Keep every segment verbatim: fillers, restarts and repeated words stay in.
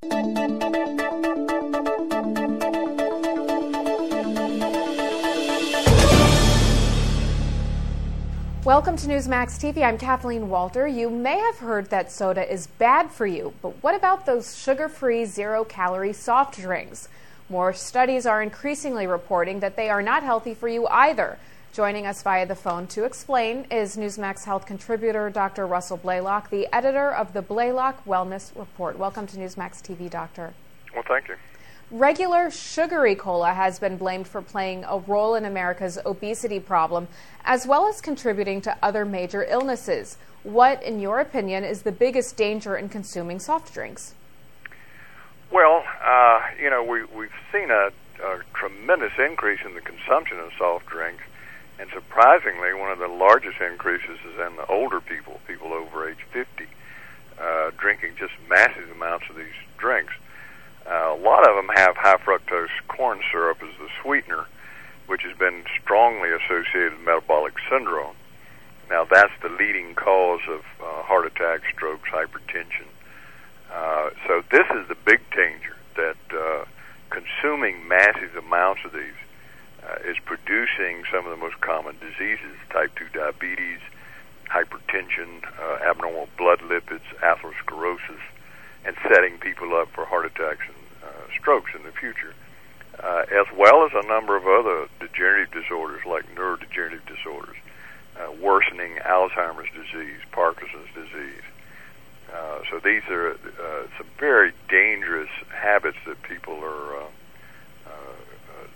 Welcome to Newsmax T V. I'm Kathleen Walter. You may have heard that soda is bad for you, but what about those sugar-free, zero-calorie soft drinks? More studies are increasingly reporting that they are not healthy for you either. Joining us via the phone to explain is Newsmax Health contributor Doctor Russell Blaylock, the editor of the Blaylock Wellness Report. Welcome to Newsmax T V, Doctor. Well, thank you. Regular sugary cola has been blamed for playing a role in America's obesity problem, as well as contributing to other major illnesses. What, in your opinion, is the biggest danger in consuming soft drinks? Well, uh, you know, we, we've seen a, a tremendous increase in the consumption of soft drinks, and surprisingly, one of the largest increases is in the older people, people over age fifty, uh, drinking just massive amounts of these drinks. Uh, a lot of them have high fructose corn syrup as the sweetener, which has been strongly associated with metabolic syndrome. Now, that's the leading cause of uh, heart attacks, strokes, hypertension. Uh, so this is the big danger, that uh, consuming massive amounts of these uh, is producing some of the most common diseases: type two diabetes, hypertension, uh, abnormal blood lipids, atherosclerosis, and setting people up for heart attacks and uh, strokes in the future, uh, as well as a number of other degenerative disorders like neurodegenerative disorders, uh, worsening Alzheimer's disease, Parkinson's disease. Uh, so these are uh, some very dangerous habits that people are uh, uh,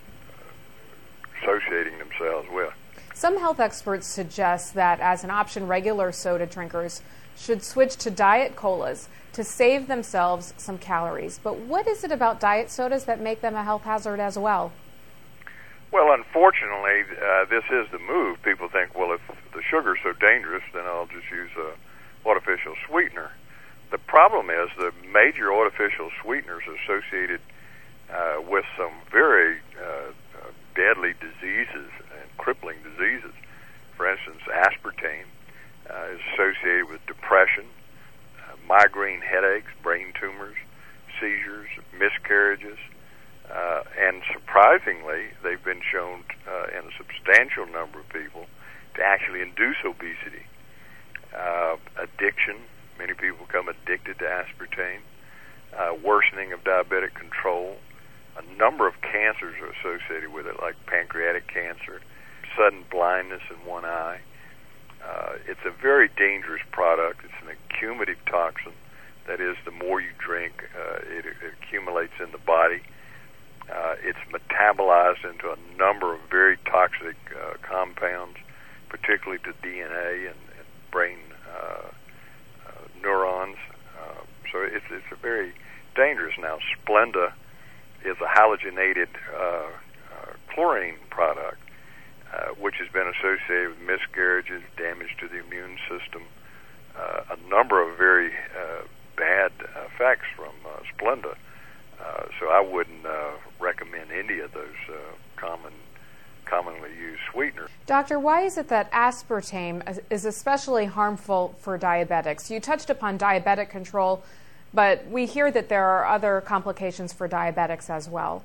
associating themselves with. Some health experts suggest that, as an option, regular soda drinkers should switch to diet colas to save themselves some calories. But what is it about diet sodas that make them a health hazard as well? Well, unfortunately, uh, this is the move. People think, well, if the sugar's so dangerous, then I'll just use a artificial sweetener. The problem is the major artificial sweeteners associated uh, with some very uh, uh, deadly diseases and crippling diseases. For instance, aspartame uh, is associated with depression, uh, migraine headaches, brain tumors, seizures, miscarriages, uh, and surprisingly, they've been shown uh, in a substantial number of people to actually induce obesity. Uh, addiction, many people become addicted to aspartame, uh, worsening of diabetic control. A number of cancers are associated with it, like pancreatic cancer, sudden blindness in one eye. Uh, it's a very dangerous product. It's an accumulative toxin. That is, the more you drink, uh, it, it accumulates in the body. Uh, it's metabolized into a number of very toxic uh, compounds, particularly to D N A and, and brain uh, uh, neurons. Uh, so it's, it's a very dangerous. Now, Splenda is a halogenated uh, uh, chlorine product, uh, which has been associated with miscarriages, damage to the immune system, uh, a number of very uh, bad effects from uh, Splenda. Uh, so I wouldn't uh, recommend any of those uh, common, commonly used sweeteners. Doctor, why is it that aspartame is especially harmful for diabetics? You touched upon diabetic control, but we hear that there are other complications for diabetics as well.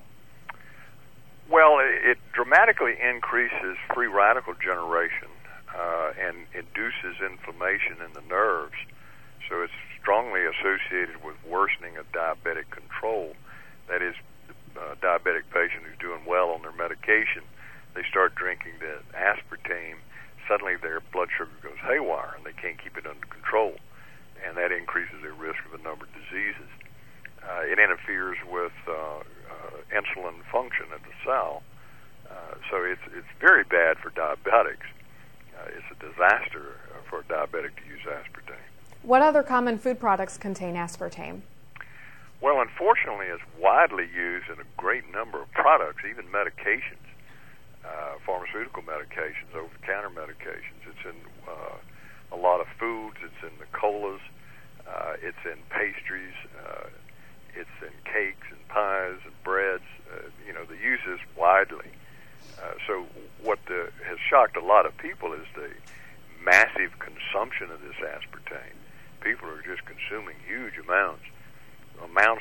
Well, it dramatically increases free radical generation uh, and induces inflammation in the nerves. So it's strongly associated with worsening of diabetic control. That is, a diabetic patient who's doing well on their medication, they start drinking the aspartame, suddenly their blood sugar goes haywire and they can't keep it under control. And that increases their risk of a number of diseases. Uh, it interferes with uh, uh, insulin function in the cell. Uh, so it's it's very bad for diabetics. Uh, it's a disaster for a diabetic to use aspartame. What other common food products contain aspartame? Well, unfortunately, it's widely used in a great number of products, even medications, uh, pharmaceutical medications, over-the-counter medications. It's in uh, a lot of foods. It's in the colas. Uh, it's in pastries. Uh, it's in cakes and pies and breads. Uh, you know, the use is widely. Uh, so what the, has shocked a lot of people is the massive consumption of this aspartame. People are just consuming huge amounts, amounts